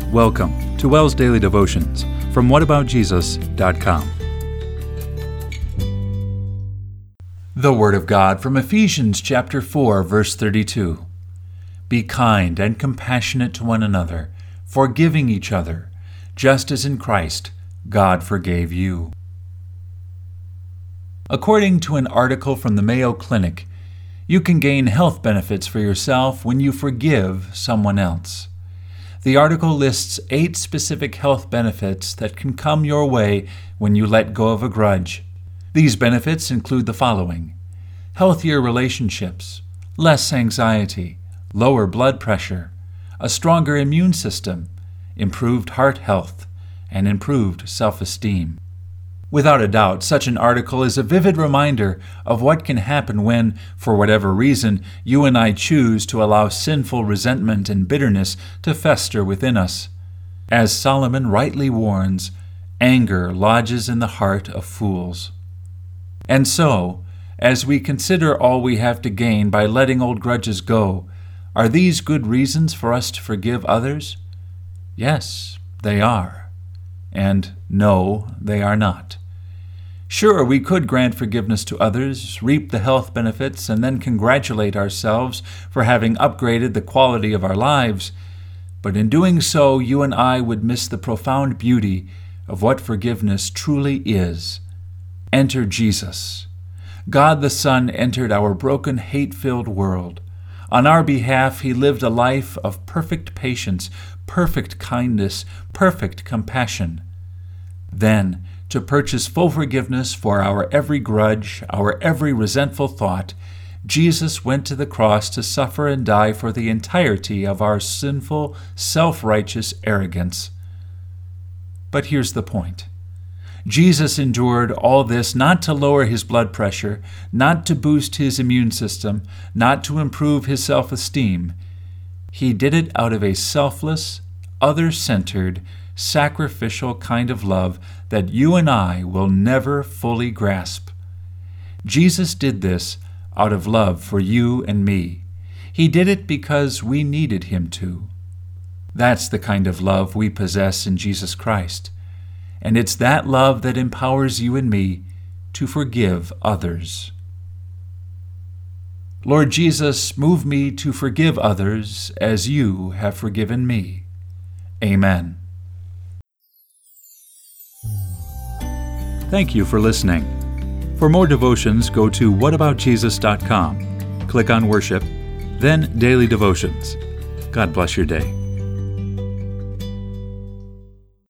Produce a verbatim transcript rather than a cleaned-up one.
Welcome to WELS Daily Devotions from what about jesus dot com. The Word of God from Ephesians chapter four, verse thirty-two. Be kind and compassionate to one another, forgiving each other, just as in Christ God forgave you. According to an article from the Mayo Clinic, you can gain health benefits for yourself when you forgive someone else. The article lists eight specific health benefits that can come your way when you let go of a grudge. These benefits include the following: healthier relationships, less anxiety, lower blood pressure, a stronger immune system, improved heart health, and improved self-esteem. Without a doubt, such an article is a vivid reminder of what can happen when, for whatever reason, you and I choose to allow sinful resentment and bitterness to fester within us. As Solomon rightly warns, anger lodges in the heart of fools. And so, as we consider all we have to gain by letting old grudges go, are these good reasons for us to forgive others? Yes, they are. And no, they are not. Sure, we could grant forgiveness to others, reap the health benefits, and then congratulate ourselves for having upgraded the quality of our lives, but in doing so, you and I would miss the profound beauty of what forgiveness truly is. Enter Jesus. God the Son entered our broken, hate-filled world. On our behalf, he lived a life of perfect patience, perfect kindness, perfect compassion. Then, to purchase full forgiveness for our every grudge, our every resentful thought, Jesus went to the cross to suffer and die for the entirety of our sinful, self-righteous arrogance. But here's the point. Jesus endured all this not to lower his blood pressure, not to boost his immune system, not to improve his self-esteem. He did it out of a selfless, other-centered, sacrificial kind of love that you and I will never fully grasp. Jesus did this out of love for you and me. He did it because we needed him to. That's the kind of love we possess in Jesus Christ. And it's that love that empowers you and me to forgive others. Lord Jesus, move me to forgive others as you have forgiven me. Amen. Thank you for listening. For more devotions, go to what about jesus dot com. Click on Worship, then Daily Devotions. God bless your day.